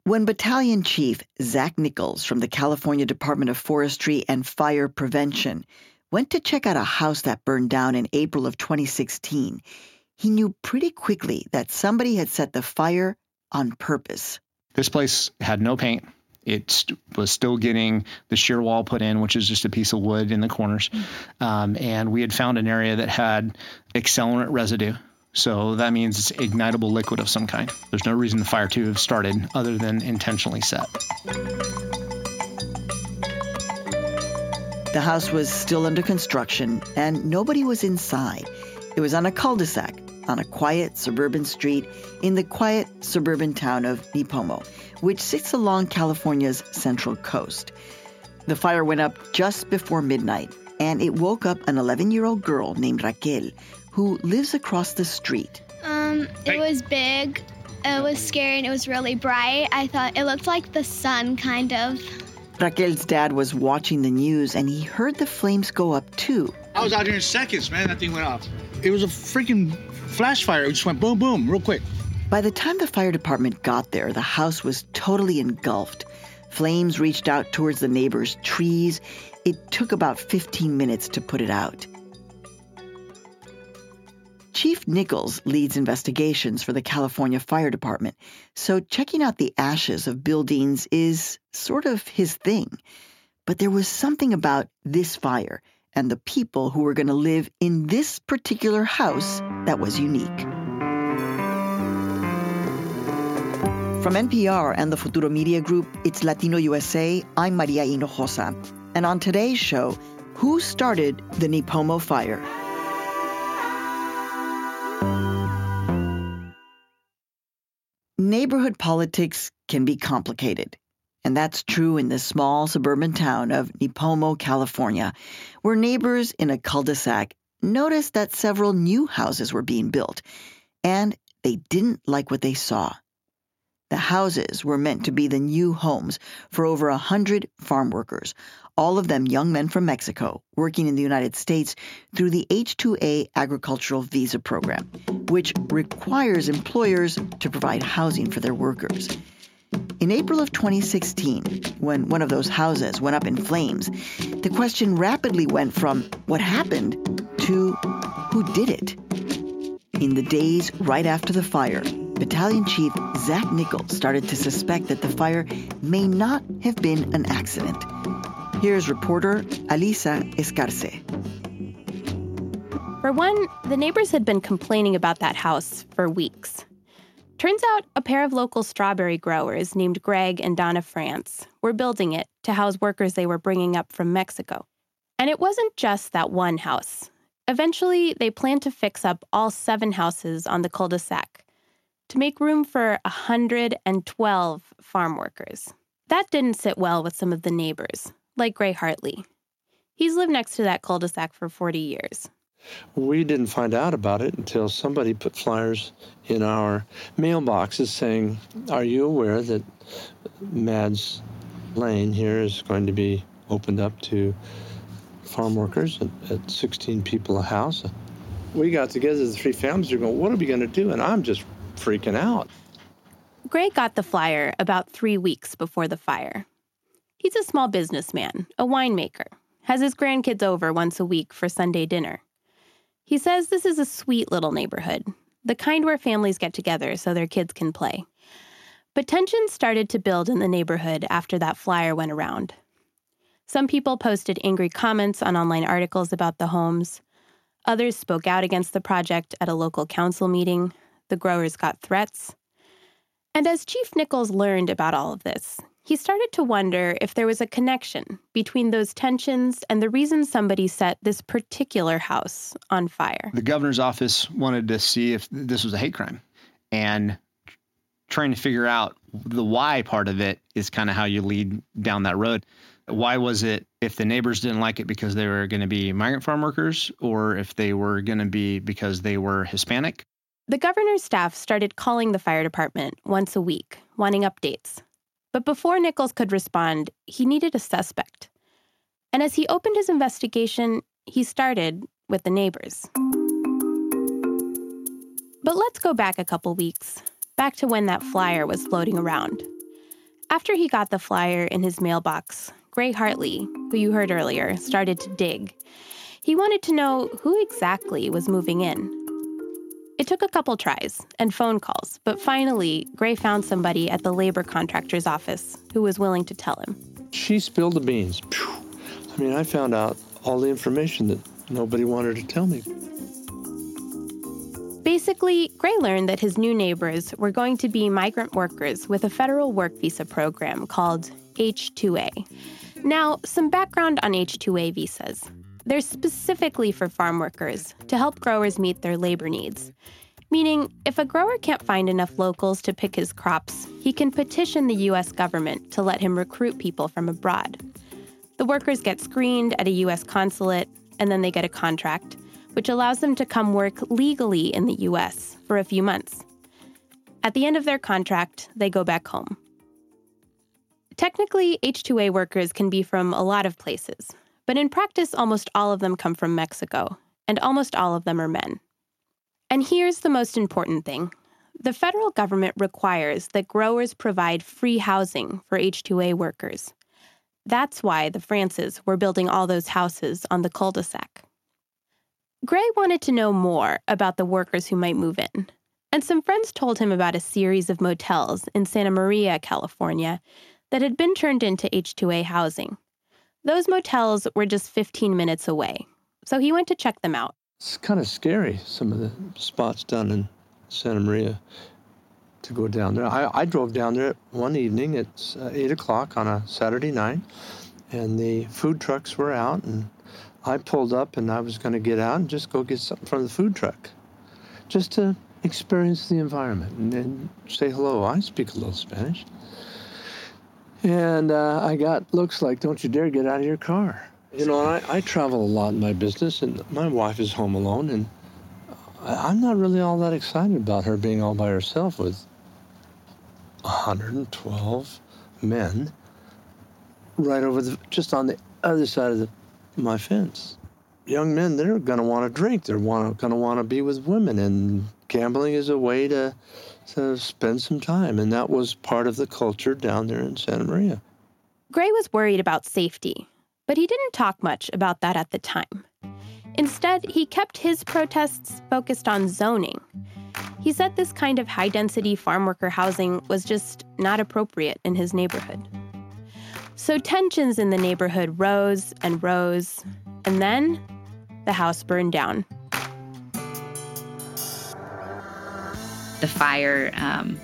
When Battalion Chief Zach Nichols from the California Department of Forestry and Fire Prevention went to check out a house that burned down in April of 2016, he knew pretty quickly that somebody had set the fire on purpose. This place had no paint. It was still getting the shear wall put in, which is just a piece of wood in the corners. And we had found an area that had accelerant residue. So that means it's ignitable liquid of some kind. There's no reason the fire to have started other than intentionally set. The house was still under construction, and nobody was inside. It was on a cul-de-sac, on a quiet suburban street in the quiet suburban town of Nipomo, which sits along California's central coast. The fire went up just before midnight, and it woke up an 11-year-old girl named Raquel, who lives across the street. It was big, it was scary, and it was really bright. I thought it looked like the sun, kind of. Raquel's dad was watching the news, and he heard the flames go up, too. I was out here in seconds, man. That thing went off. It was a freaking flash fire. It just went boom, boom, real quick. By the time the fire department got there, the house was totally engulfed. Flames reached out towards the neighbors' trees. It took about 15 minutes to put it out. Chief Nichols leads investigations for the California Fire Department, so checking out the ashes of buildings is sort of his thing. But there was something about this fire and the people who were going to live in this particular house that was unique. From NPR and the Futuro Media Group, it's Latino USA. I'm Maria Hinojosa. And on today's show, who started the Nipomo fire? Neighborhood politics can be complicated. And that's true in the small suburban town of Nipomo, California, where neighbors in a cul-de-sac noticed that several new houses were being built, and they didn't like what they saw. The houses were meant to be the new homes for over 100 farm workers, all of them young men from Mexico working in the United States through the H-2A agricultural visa program, which requires employers to provide housing for their workers. In April of 2016, when one of those houses went up in flames, the question rapidly went from what happened to who did it. In the days right after the fire, Battalion Chief Zach Nichols started to suspect that the fire may not have been an accident. Here's reporter Alisa Escarce. For one, the neighbors had been complaining about that house for weeks. Turns out a pair of local strawberry growers named Greg and Donna France were building it to house workers they were bringing up from Mexico. And it wasn't just that one house. Eventually, they planned to fix up all 7 houses on the cul-de-sac to make room for 112 farm workers. That didn't sit well with some of the neighbors, like Gray Hartley. He's lived next to that cul-de-sac for 40 years. We didn't find out about it until somebody put flyers in our mailboxes saying, are you aware that Mads Lane here is going to be opened up to farm workers at 16 people a house? We got together, the 3 families are going, what are we going to do? And I'm just freaking out. Gray got the flyer about 3 weeks before the fire. He's a small businessman, a winemaker, has his grandkids over once a week for Sunday dinner. He says this is a sweet little neighborhood, the kind where families get together so their kids can play. But tensions started to build in the neighborhood after that flyer went around. Some people posted angry comments on online articles about the homes. Others spoke out against the project at a local council meeting. The growers got threats. And as Chief Nichols learned about all of this, he started to wonder if there was a connection between those tensions and the reason somebody set this particular house on fire. The governor's office wanted to see if this was a hate crime, and trying to figure out the why part of it is kind of how you lead down that road. Why was it if the neighbors didn't like it because they were going to be migrant farm workers, or if they were going to be because they were Hispanic? The governor's staff started calling the fire department once a week, wanting updates. But before Nichols could respond, he needed a suspect. And as he opened his investigation, he started with the neighbors. But let's go back a couple weeks, back to when that flyer was floating around. After he got the flyer in his mailbox, Gray Hartley, who you heard earlier, started to dig. He wanted to know who exactly was moving in. It took a couple tries and phone calls, but finally, Gray found somebody at the labor contractor's office who was willing to tell him. She spilled the beans. I mean, I found out all the information that nobody wanted to tell me. Basically, Gray learned that his new neighbors were going to be migrant workers with a federal work visa program called H-2A. Now, some background on H-2A visas. They're specifically for farm workers to help growers meet their labor needs. Meaning, if a grower can't find enough locals to pick his crops, he can petition the U.S. government to let him recruit people from abroad. The workers get screened at a U.S. consulate, and then they get a contract, which allows them to come work legally in the U.S. for a few months. At the end of their contract, they go back home. Technically, H-2A workers can be from a lot of places, but in practice, almost all of them come from Mexico, and almost all of them are men. And here's the most important thing. The federal government requires that growers provide free housing for H-2A workers. That's why the Frances were building all those houses on the cul-de-sac. Gray wanted to know more about the workers who might move in, and some friends told him about a series of motels in Santa Maria, California, that had been turned into H-2A housing. Those motels were just 15 minutes away, so he went to check them out. It's kind of scary, some of the spots down in Santa Maria, to go down there. I drove down there one evening at 8 o'clock on a Saturday night, and the food trucks were out, and I pulled up, and I was going to get out and just go get something from the food truck, just to experience the environment and then say hello. I speak a little Spanish. And I got looks like, don't you dare get out of your car. You know, I travel a lot in my business, and my wife is home alone, and I'm not really all that excited about her being all by herself with 112 men right over just on the other side of my fence. Young men, they're going to want to drink. They're going to want to be with women, and gambling is a way to spend some time, and that was part of the culture down there in Santa Maria. Gray was worried about safety, but he didn't talk much about that at the time. Instead, he kept his protests focused on zoning. He said this kind of high-density farm worker housing was just not appropriate in his neighborhood. So tensions in the neighborhood rose, and then the house burned down. The fire,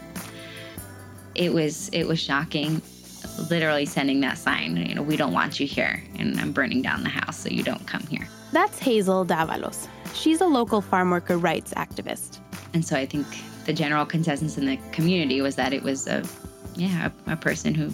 it was shocking, literally sending that sign, we don't want you here, and I'm burning down the house, so you don't come here. That's Hazel Davalos. She's a local farm worker rights activist. And so I think the general consensus in the community was that it was a person who,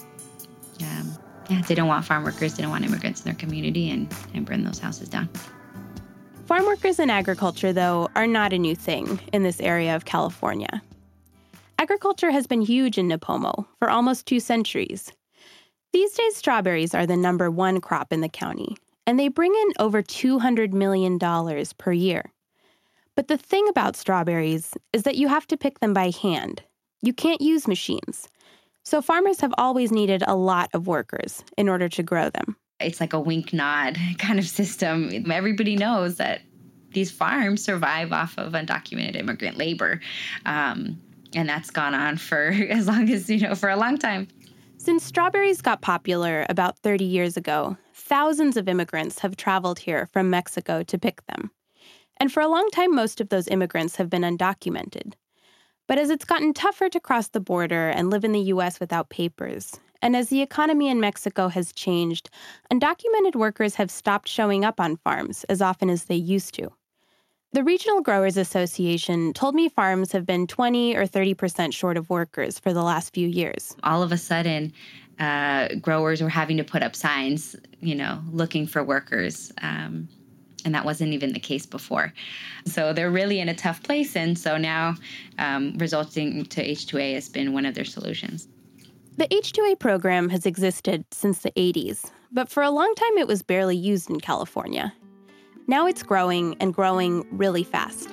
didn't want farm workers, didn't want immigrants in their community, and burn those houses down. Farm workers in agriculture, though, are not a new thing in this area of California. Agriculture has been huge in Nipomo for almost 2 centuries. These days, strawberries are the number 1 crop in the county, and they bring in over $200 million per year. But the thing about strawberries is that you have to pick them by hand. You can't use machines. So farmers have always needed a lot of workers in order to grow them. It's like a wink-nod kind of system. Everybody knows that these farms survive off of undocumented immigrant labor. And that's gone on for as long as, for a long time. Since strawberries got popular about 30 years ago, thousands of immigrants have traveled here from Mexico to pick them. And for a long time, most of those immigrants have been undocumented. But as it's gotten tougher to cross the border and live in the U.S. without papers, and as the economy in Mexico has changed, undocumented workers have stopped showing up on farms as often as they used to. The Regional Growers Association told me farms have been 20 or 30% short of workers for the last few years. All of a sudden, growers were having to put up signs, looking for workers. And that wasn't even the case before. So they're really in a tough place. And so now resulting to H-2A has been one of their solutions. The H-2A program has existed since the 80s, but for a long time it was barely used in California. Now it's growing and growing really fast.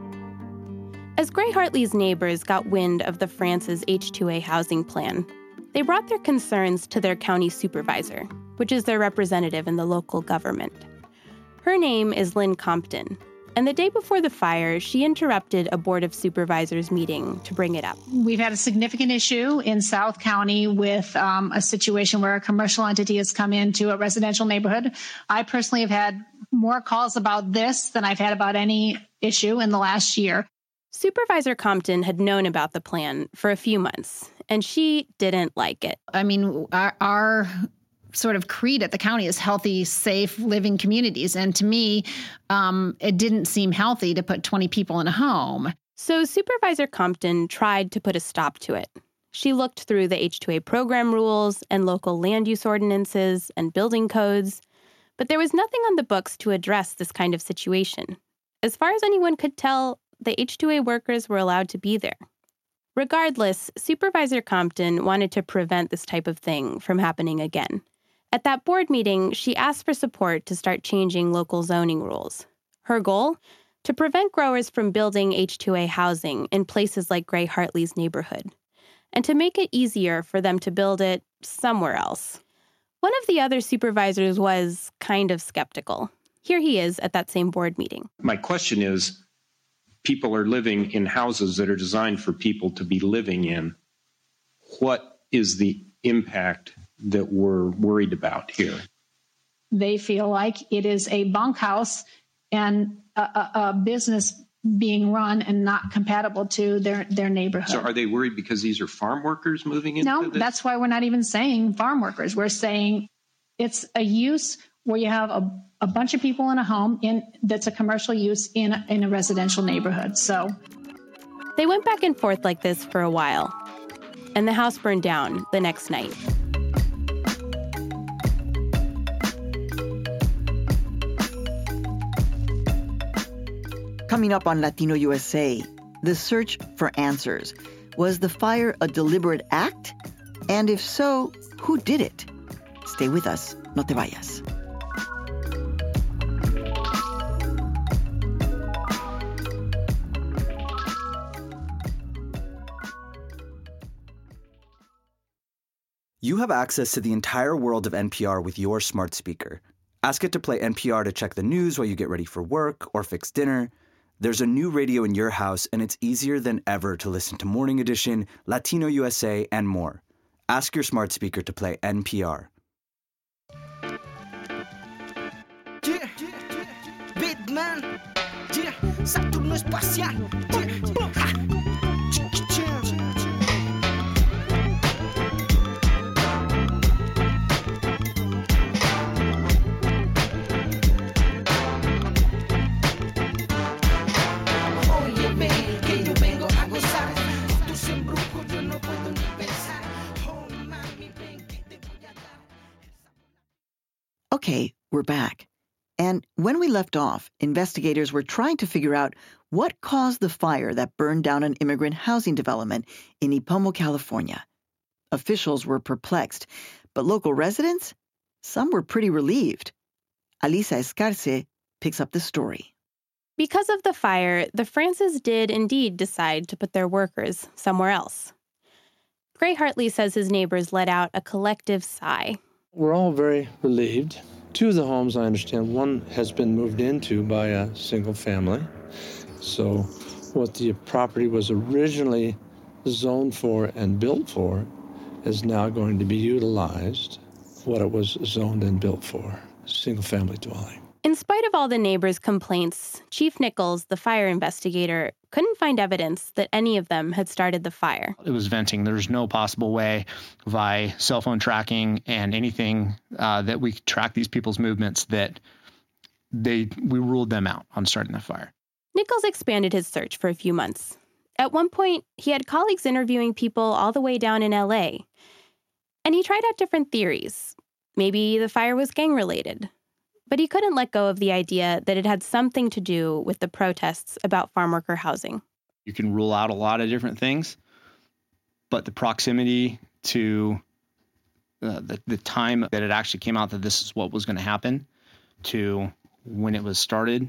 As Gray Hartley's neighbors got wind of the Frances H-2A housing plan, They brought their concerns to their county supervisor, which is their representative in the local government. Her name is Lynn Compton, and the day before the fire, she interrupted a Board of Supervisors meeting to bring it up. We've had a significant issue in South County with a situation where a commercial entity has come into a residential neighborhood. I personally have had more calls about this than I've had about any issue in the last year. Supervisor Compton had known about the plan for a few months, and she didn't like it. I mean, our sort of creed at the county is healthy, safe, living communities. And to me, it didn't seem healthy to put 20 people in a home. So Supervisor Compton tried to put a stop to it. She looked through the H-2A program rules and local land use ordinances and building codes, but there was nothing on the books to address this kind of situation. As far as anyone could tell, the H-2A workers were allowed to be there. Regardless, Supervisor Compton wanted to prevent this type of thing from happening again. At that board meeting, she asked for support to start changing local zoning rules. Her goal? To prevent growers from building H-2A housing in places like Gray Hartley's neighborhood, and to make it easier for them to build it somewhere else. One of the other supervisors was kind of skeptical. Here he is at that same board meeting. My question is, people are living in houses that are designed for people to be living in. What is the impact that we're worried about here? They feel like it is a bunkhouse and a business being run and not compatible to their neighborhood. So are they worried because these are farm workers moving into No, this? that's why we're not even saying farm workers. We're saying it's a use where you have a bunch of people in a home that's a commercial use in a residential neighborhood. So they went back and forth like this for a while, and the house burned down the next night. Coming up on Latino USA, the search for answers. Was the fire a deliberate act? And if so, who did it? Stay with us. No te vayas. You have access to the entire world of NPR with your smart speaker. Ask it to play NPR to check the news while you get ready for work or fix dinner. There's a new radio in your house, and it's easier than ever to listen to Morning Edition, Latino USA, and more. Ask your smart speaker to play NPR. Yeah, Bitman, yeah, Saturno espacial, Okay, we're back. And when we left off, investigators were trying to figure out what caused the fire that burned down an immigrant housing development in Nipomo, California. Officials were perplexed, but local residents? Some were pretty relieved. Alisa Escarce picks up the story. Because of the fire, the Frances did indeed decide to put their workers somewhere else. Gray Hartley says his neighbors let out a collective sigh. We're all very relieved. Two of the homes, I understand, one has been moved into by a single family. So what the property was originally zoned for and built for is now going to be utilized, what it was zoned and built for, single family dwelling. In spite of all the neighbors' complaints, Chief Nichols, the fire investigator, couldn't find evidence that any of them had started the fire. It was venting. There's no possible way via cell phone tracking and anything that we could track these people's movements that we ruled them out on starting the fire. Nichols expanded his search for a few months. At one point, he had colleagues interviewing people all the way down in LA. And he tried out different theories. Maybe the fire was gang-related. But he couldn't let go of the idea that it had something to do with the protests about farm worker housing. You can rule out a lot of different things, but the proximity to the time that it actually came out that this is what was going to happen to when it was started,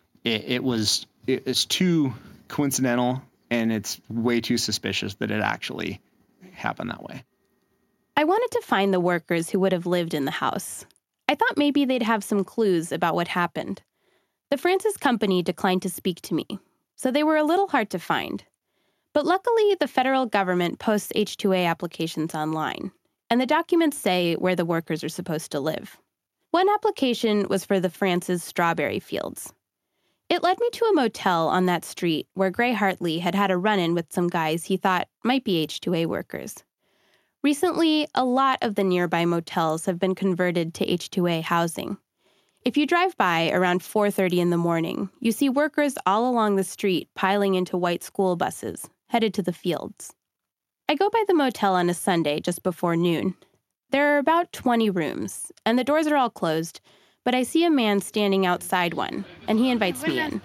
it's too coincidental, and it's way too suspicious that it actually happened that way. I wanted to find the workers who would have lived in the house. I thought maybe they'd have some clues about what happened. The Francis Company declined to speak to me, so they were a little hard to find. But luckily, the federal government posts H-2A applications online, and the documents say where the workers are supposed to live. One application was for the Francis strawberry fields. It led me to a motel on that street where Gray Hartley had had a run-in with some guys he thought might be H-2A workers. Recently, a lot of the nearby motels have been converted to H-2A housing. If you drive by around 4:30 in the morning, you see workers all along the street piling into white school buses, headed to the fields. I go by the motel on a Sunday just before noon. There are about 20 rooms, and the doors are all closed, but I see a man standing outside one, and he invites me in.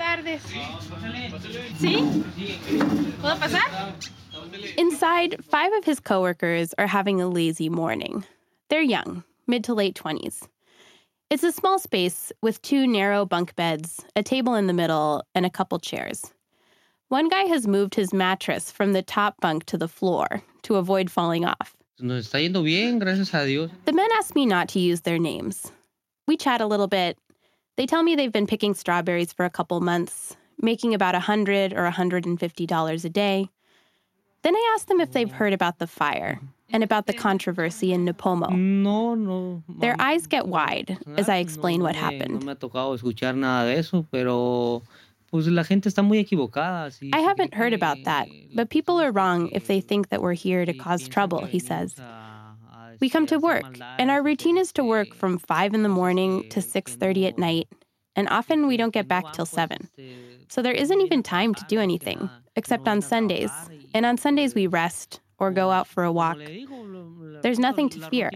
Inside, 5 of his coworkers are having a lazy morning. They're young, mid to late 20s. It's a small space with 2 narrow bunk beds, a table in the middle, and a couple chairs. One guy has moved his mattress from the top bunk to the floor to avoid falling off. Nos está yendo bien, gracias a Dios. The men ask me not to use their names. We chat a little bit. They tell me they've been picking strawberries for a couple months, making about $100 or $150 a day. Then I ask them if they've heard about the fire and about the controversy in Nipomo. No. Their eyes get wide as I explain what happened. No me ha tocado escuchar nada de eso, pero pues la gente está muy equivocada. I haven't heard about that, but people are wrong if they think that we're here to cause trouble, he says. We come to work, and our routine is to work from 5 in the morning to 6:30 at night, and often we don't get back till 7. So there isn't even time to do anything, except on Sundays. And on Sundays we rest or go out for a walk. There's nothing to fear.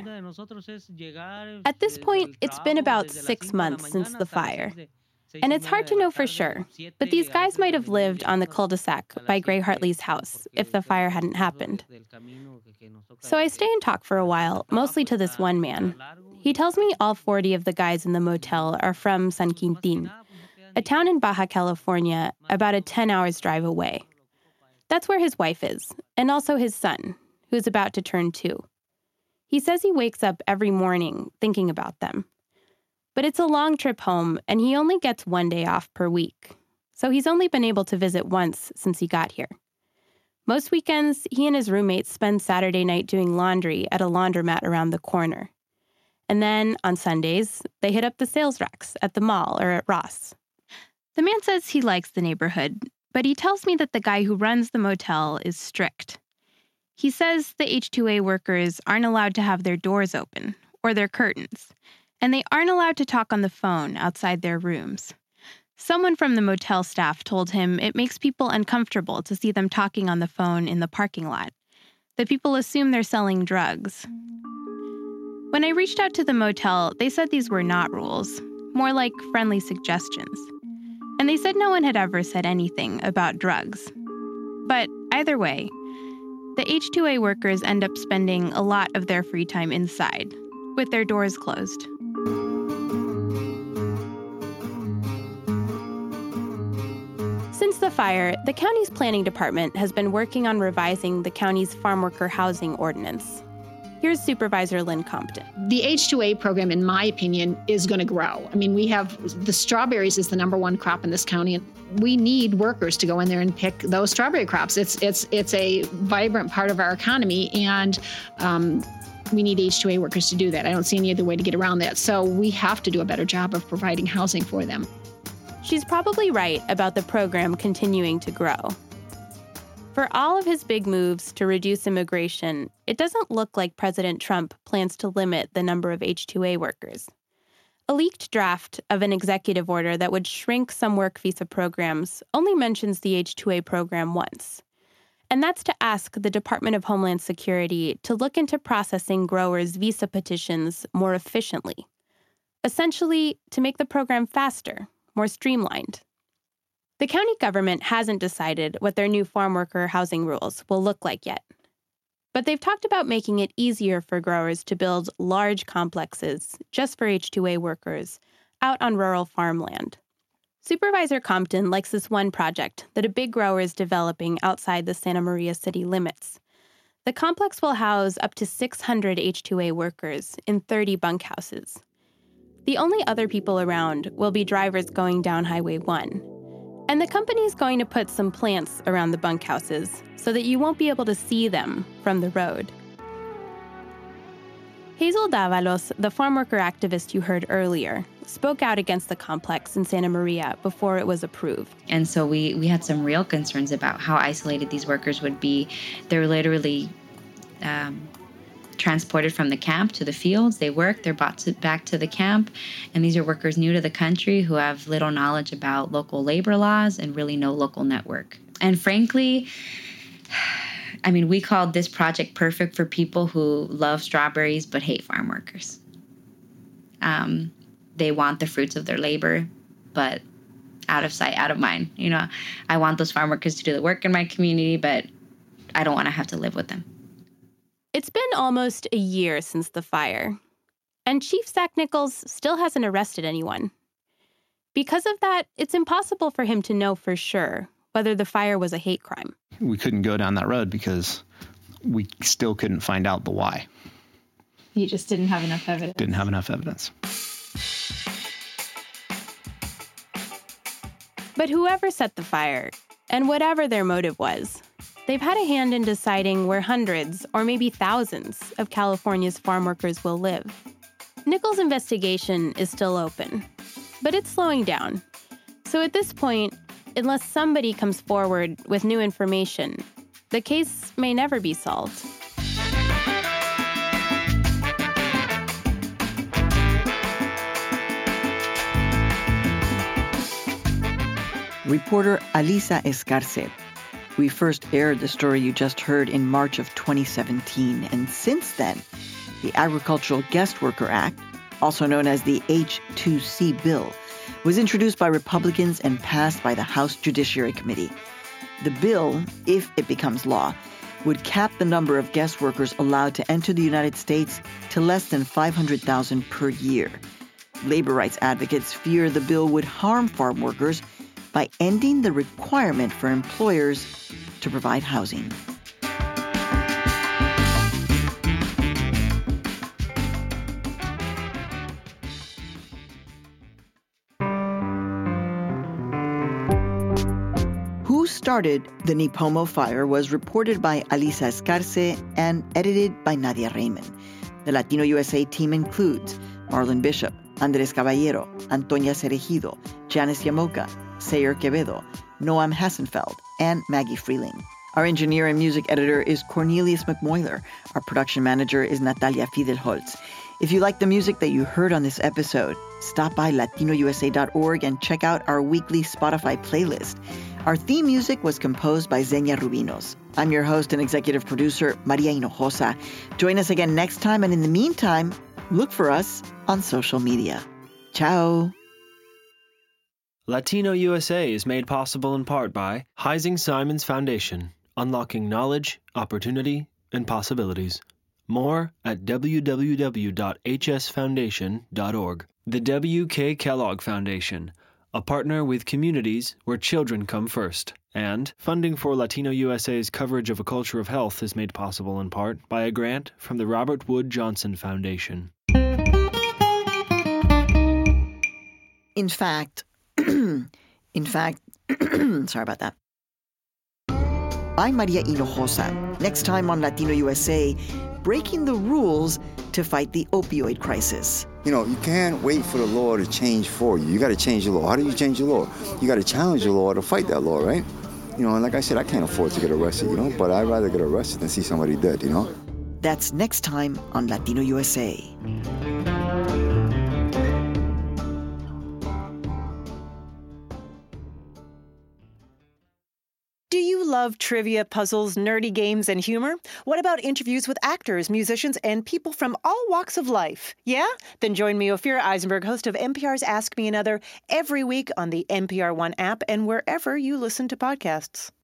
At this point, it's been about 6 months since the fire. And it's hard to know for sure, but these guys might have lived on the cul-de-sac by Gray Hartley's house if the fire hadn't happened. So I stay and talk for a while, mostly to this one man. He tells me all 40 of the guys in the motel are from San Quintin, a town in Baja California about a 10 hours drive away. That's where his wife is, and also his son, who's about to turn 2. He says he wakes up every morning thinking about them. But it's a long trip home, and he only gets 1 day off per week. So he's only been able to visit once since he got here. Most weekends, he and his roommates spend Saturday night doing laundry at a laundromat around the corner. And then, on Sundays, they hit up the sales racks at the mall or at Ross. The man says he likes the neighborhood, but he tells me that the guy who runs the motel is strict. He says the H-2A workers aren't allowed to have their doors open or their curtains, and they aren't allowed to talk on the phone outside their rooms. Someone from the motel staff told him it makes people uncomfortable to see them talking on the phone in the parking lot. The people assume they're selling drugs. When I reached out to the motel, they said these were not rules, more like friendly suggestions. And they said no one had ever said anything about drugs. But either way, the H-2A workers end up spending a lot of their free time inside, with their doors closed. Since the fire, the county's planning department has been working on revising the county's farm worker housing ordinance. Here's Supervisor Lynn Compton. The H-2A program, in my opinion, is going to grow. I mean, we have the strawberries is the #1 crop in this county, and we need workers to go in there and pick those strawberry crops. It's a vibrant part of our economy, and we need H-2A workers to do that. I don't see any other way to get around that. So we have to do a better job of providing housing for them. She's probably right about the program continuing to grow. For all of his big moves to reduce immigration, it doesn't look like President Trump plans to limit the number of H-2A workers. A leaked draft of an executive order that would shrink some work visa programs only mentions the H-2A program once. And that's to ask the Department of Homeland Security to look into processing growers' visa petitions more efficiently. Essentially, to make the program faster, more streamlined. The county government hasn't decided what their new farm worker housing rules will look like yet. But they've talked about making it easier for growers to build large complexes just for H-2A workers out on rural farmland. Supervisor Compton likes this one project that a big grower is developing outside the Santa Maria city limits. The complex will house up to 600 H-2A workers in 30 bunkhouses. The only other people around will be drivers going down Highway 1. And the company's going to put some plants around the bunkhouses so that you won't be able to see them from the road. Hazel Davalos, the farm worker activist you heard earlier, spoke out against the complex in Santa Maria before it was approved. And so we had some real concerns about how isolated these workers would be. They're literally transported from the camp to the fields. They work, they're brought back to the camp. And these are workers new to the country who have little knowledge about local labor laws and really no local network. And frankly, I mean, we called this project perfect for people who love strawberries but hate farm workers. They want the fruits of their labor, but out of sight, out of mind. You know, I want those farm workers to do the work in my community, but I don't want to have to live with them. It's been almost a year since the fire, and Chief Zach Nichols still hasn't arrested anyone. Because of that, it's impossible for him to know for sure whether the fire was a hate crime. We couldn't go down that road because we still couldn't find out the why. You just didn't have enough evidence. Didn't have enough evidence. But whoever set the fire, and whatever their motive was, they've had a hand in deciding where hundreds, or maybe thousands, of California's farm workers will live. Nichols' investigation is still open, but it's slowing down. So at this point, unless somebody comes forward with new information, the case may never be solved. Reporter Alisa Escarce. We first aired the story you just heard in March of 2017, and since then, the Agricultural Guest Worker Act, also known as the H-2C bill, was introduced by Republicans and passed by the House Judiciary Committee. The bill, if it becomes law, would cap the number of guest workers allowed to enter the United States to less than 500,000 per year. Labor rights advocates fear the bill would harm farm workers by ending the requirement for employers to provide housing. Who Started the Nipomo Fire was reported by Alisa Escarce and edited by Nadia Raymond. The Latino USA team includes Marlon Bishop, Andres Caballero, Antonia Cerejido, Janice Yamoka, Sayer Quevedo, Noam Hassenfeld, and Maggie Freeling. Our engineer and music editor is Cornelius McMoyler. Our production manager is Natalia Fidelholtz. If you like the music that you heard on this episode, stop by latinousa.org and check out our weekly Spotify playlist. Our theme music was composed by Xenia Rubinos. I'm your host and executive producer, Maria Hinojosa. Join us again next time, and in the meantime, look for us on social media. Ciao. Latino USA is made possible in part by Heising Simons Foundation, unlocking knowledge, opportunity, and possibilities. More at www.hsfoundation.org. The W.K. Kellogg Foundation, a partner with communities where children come first. And funding for Latino USA's coverage of a culture of health is made possible in part by a grant from the Robert Wood Johnson Foundation. In fact, sorry about that. I'm Maria Hinojosa. Next time on Latino USA, breaking the rules to fight the opioid crisis. You know, you can't wait for the law to change for you. You got to change the law. How do you change the law? You got to challenge the law to fight that law, right? You know, and like I said, I can't afford to get arrested, you know, but I'd rather get arrested than see somebody dead, you know? That's next time on Latino USA. Do you love trivia, puzzles, nerdy games, and humor? What about interviews with actors, musicians, and people from all walks of life? Yeah? Then join me, Ophira Eisenberg, host of NPR's Ask Me Another, every week on the NPR One app and wherever you listen to podcasts.